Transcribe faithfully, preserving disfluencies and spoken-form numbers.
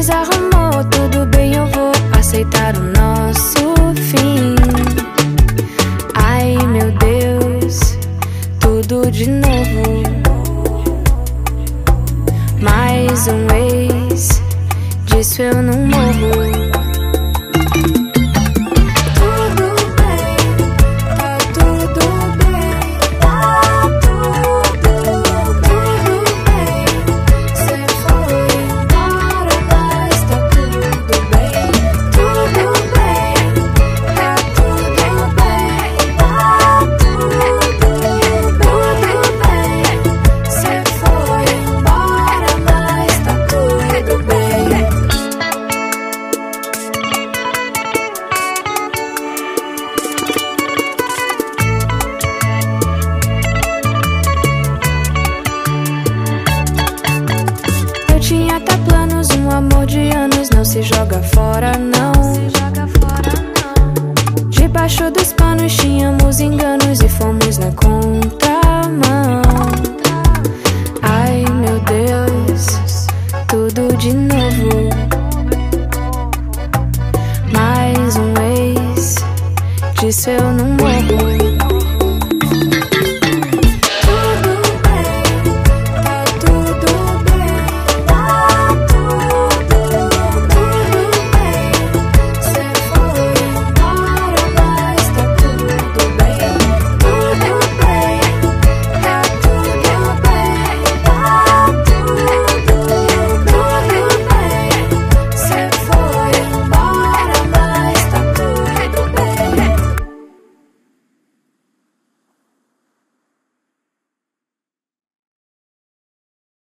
desarrumou, tudo bem, eu vou aceitar o nosso fim. Ai meu Deus, tudo de novo. Mais um ex, disso eu não morro. Tinha até planos, um amor de anos, não se joga fora não. Debaixo dos panos tínhamos engano